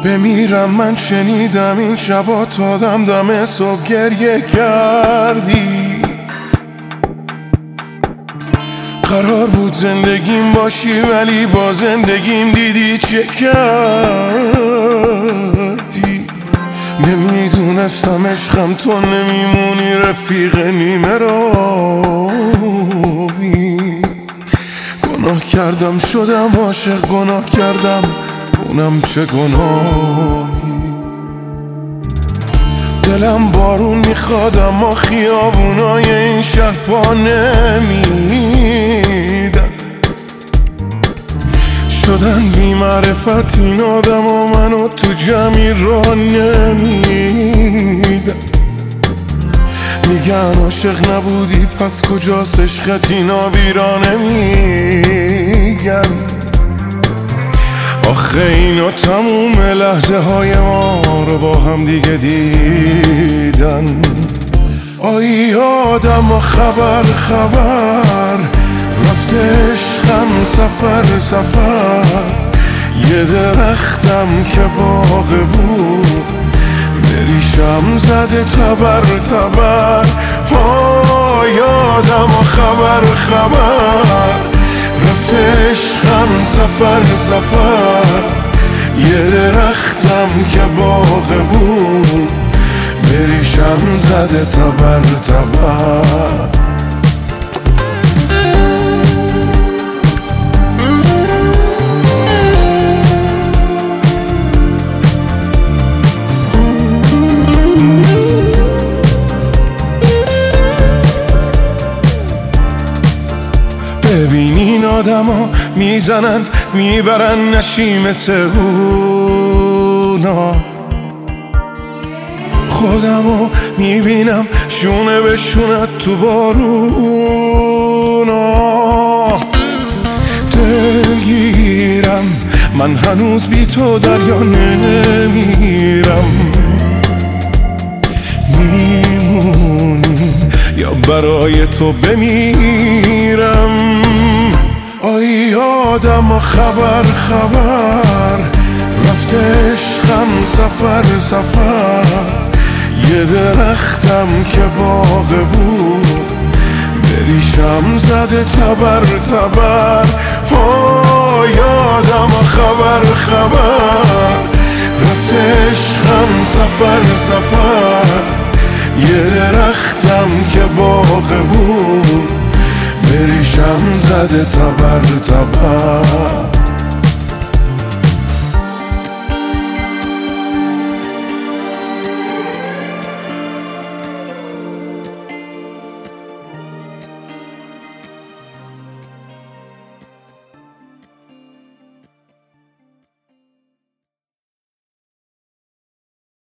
بمیرم من شنیدم این شبا تا دم صبح گریه کردی. قرار بود زندگیم باشی ولی با زندگیم دیدی چه کردی. نمیدونستم عشقم تو نمیمونی رفیق نیمه راهی. گناه کردم شدم عاشق، گناه کردم اونم چه گناهی. دلم بارون میخواد اما خیابونای این شهر پا نمیدن. شدن بی معرفت این آدم و منو تو جمعی را نمیدن. میگن عاشق نبودی پس کجاست عشقت، اینا بیرا نمیگن. آخه اینا تموم لحظه های ما رو با هم دیگه دیدن. آی آدم و خبر رفته عشقم سفر. یه درختم که باغ بود بریشم زده تبر. آی آدم و خبر رفته عشقم سفر. یه درختم که باغ بود بریشم زده تبر. ببین این آدم ها میزنن میبرن نشی مثل اونا. خودمو میبینم شونه به شونه تو بارونا. دلگیرم من هنوز بی تو دریا نمیرم. میمونی یا برای تو بمیرم. آی آدم و خبر رفته عشقم سفر. یه درختم که باغ بود بریشم زده تبر. آی آدم و خبر رفته عشقم سفر. یه درختم که باغ بود بریشم زده تبر.